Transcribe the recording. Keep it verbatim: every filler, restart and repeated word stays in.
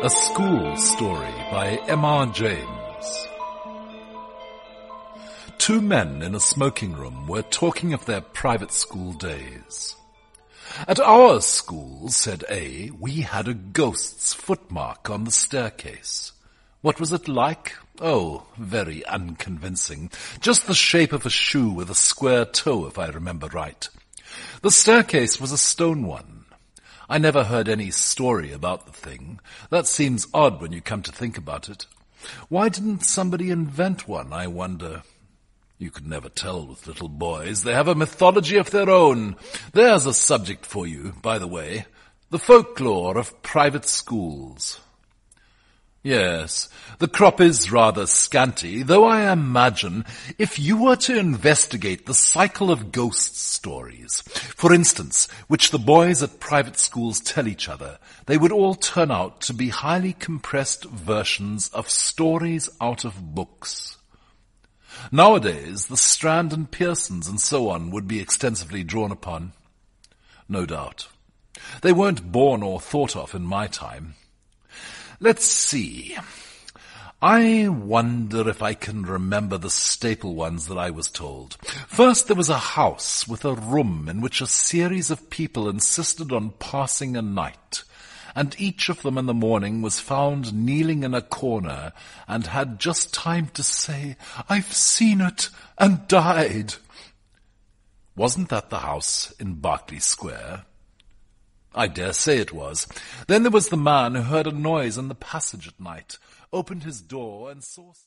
A School Story by M R James. Two men in a smoking room were talking of their private school days. At our school, said A, we had a ghost's footmark on the staircase. What was it like? Oh, very unconvincing. Just the shape of a shoe with a square toe, if I remember right. The staircase was a stone one. I never heard any story about the thing. That seems odd when you come to think about it. Why didn't somebody invent one, I wonder? You could never tell with little boys. They have a mythology of their own. There's a subject for you, by the way. The folklore of private schools. Yes, the crop is rather scanty, though I imagine if you were to investigate the cycle of ghost stories, for instance, which the boys at private schools tell each other, they would all turn out to be highly compressed versions of stories out of books. Nowadays, the Strand and Pearsons and so on would be extensively drawn upon. No doubt. They weren't born or thought of in my time. Let's see. I wonder if I can remember the staple ones that I was told. First, there was a house with a room in which a series of people insisted on passing a night, and each of them in the morning was found kneeling in a corner and had just time to say, "I've seen it and died." Wasn't that the house in Berkeley Square? I dare say it was. Then there was the man who heard a noise in the passage at night, opened his door and saw...